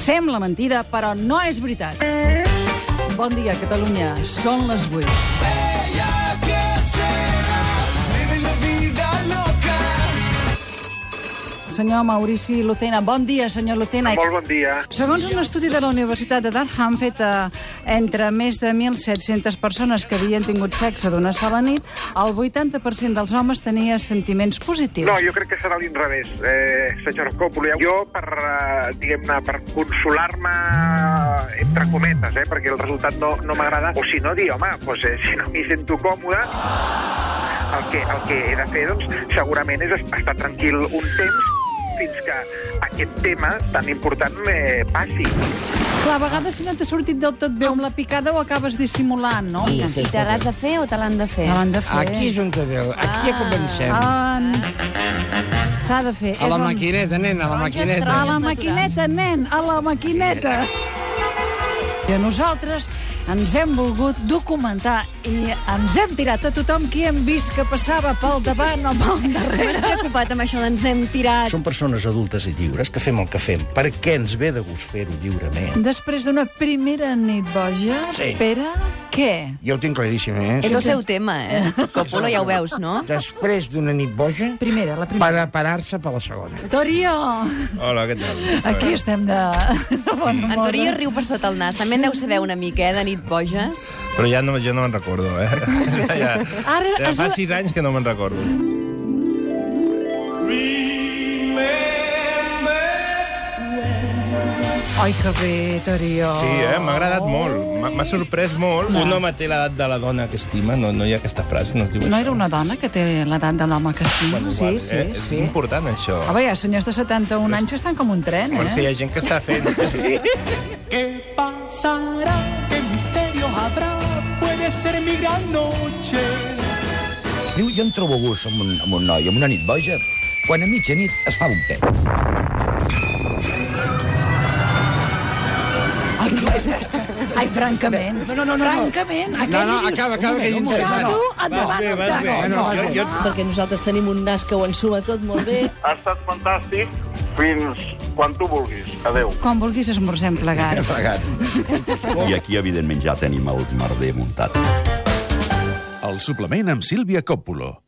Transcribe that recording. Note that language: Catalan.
Sembla mentida, però no és veritat. Bon dia, Catalunya. Són les 8. Senyor Maurici Lucena. Bon dia, senyor Lucena. Molt bon dia. Segons un estudi de la Universitat de Durham fet entre més de 1.700 persones que havien tingut sexe d'una sola nit, el 80% dels homes tenia sentiments positius. No, jo crec que serà a l'inrevés, senyor Coppola. Jo, diguem-ne, per consolar-me, entre cometes, perquè el resultat no m'agrada, o si no, dir, home, si no m'hi sento còmode, el que he de fer, doncs, segurament és estar tranquil un temps fins que aquest tema tan important passi. Clar, a vegades si no t'ha sortit del tot bé amb la picada ho acabes dissimulant, no? I te l'has de fer o te l'han de fer? Te l'han de fer. Aquí és on te veu. Aquí ja comencem. S'ha de fer. A la maquineta, nen, a la maquineta. A la maquineta, nen, a la maquineta. I nosaltres ens hem volgut documentar i ens hem tirat a tothom qui hem vist que passava pel davant o pel darrere. M'has preocupat amb això d'ens hem tirat. Som persones adultes i lliures que fem el que fem. Per què ens ve de gust fer-ho lliurement? Després d'una primera nit boja, Sí. Pere, què? Jo ho tinc claríssim, És el seu tema, Coppola, ja ho veus, no? Després d'una nit boja, La primera. preparar-se per la segona. Torio! Hola, què tal? Aquí estem de bon humor. En Torillo riu per sota el nas. També en deu saber una mica, de nit boges. Però jo no me'n recordo, ja fa 6 anys que no me'n recordo. Ai, que bé, Torio. Sí, m'ha agradat molt. M'ha sorprès molt. Un home té l'edat de la dona que estima. No hi ha aquesta frase, no es diu No això. era una dona que té l'edat de l'home que estima? Bueno, Sí. és important, això. Home, hi ha senyors de 71 anys que estan com un tren, Bueno, és que hi ha gent que està fent... ¿Qué pasará? ¿Qué misterio habrá? Puede ser mi gran noche. Jo em trobo a gust amb un noi, amb una nit boja, quan a mitjanit es fa un pet. Ai, que és bèstia. Ai, francament. No. Francament. Acaba, que ell Xado, endavant el taxi. Perquè nosaltres tenim un nas que ho ensuma tot molt bé. Ha estat fantàstic fins quan tu vulguis. Adéu. Quan vulguis esmorzem plegats. I aquí, evidentment, ja tenim el merder muntat. El suplement amb Sílvia Coppola.